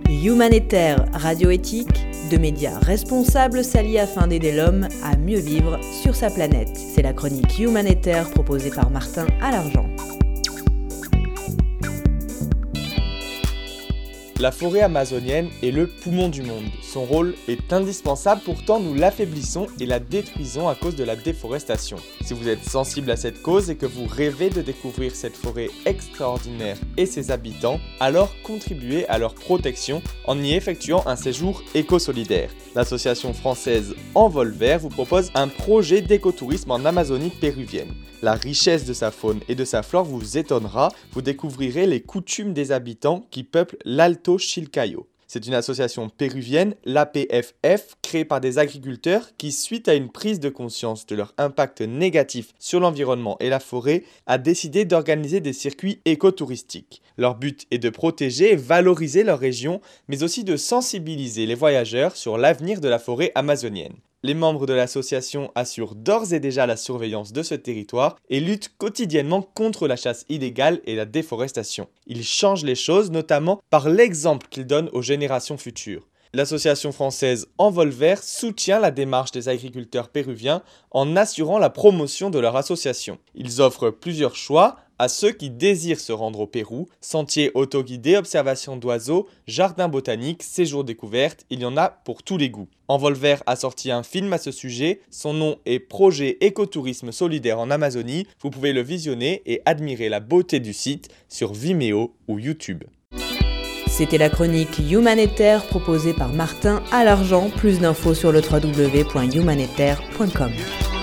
Humanitaire Radio-Éthique, deux médias responsables s'allient afin d'aider l'homme à mieux vivre sur sa planète. C'est la chronique Humanitaire proposée par Martin Alargent. La forêt amazonienne est le poumon du monde. Son rôle est indispensable, pourtant nous l'affaiblissons et la détruisons à cause de la déforestation. Si vous êtes sensible à cette cause et que vous rêvez de découvrir cette forêt extraordinaire et ses habitants, alors contribuez à leur protection en y effectuant un séjour éco-solidaire. L'association française Envol Vert vous propose un projet d'écotourisme en Amazonie péruvienne. La richesse de sa faune et de sa flore vous étonnera, vous découvrirez les coutumes des habitants qui peuplent l'Alto Chilcayo. C'est une association péruvienne, l'APFF, créée par des agriculteurs qui, suite à une prise de conscience de leur impact négatif sur l'environnement et la forêt, a décidé d'organiser des circuits écotouristiques. Leur but est de protéger et valoriser leur région, mais aussi de sensibiliser les voyageurs sur l'avenir de la forêt amazonienne. Les membres de l'association assurent d'ores et déjà la surveillance de ce territoire et luttent quotidiennement contre la chasse illégale et la déforestation. Ils changent les choses, notamment par l'exemple qu'ils donnent aux générations futures. L'association française Envol Vert soutient la démarche des agriculteurs péruviens en assurant la promotion de leur association. Ils offrent plusieurs choix à ceux qui désirent se rendre au Pérou: sentiers autoguidés, observation d'oiseaux, jardin botanique, séjour découverte, il y en a pour tous les goûts. Envol Vert a sorti un film à ce sujet, son nom est Projet Écotourisme Solidaire en Amazonie, vous pouvez le visionner et admirer la beauté du site sur Vimeo ou YouTube. C'était la chronique Humanitaire proposée par Martin Alargent. Plus d'infos sur le www.humanitaire.com.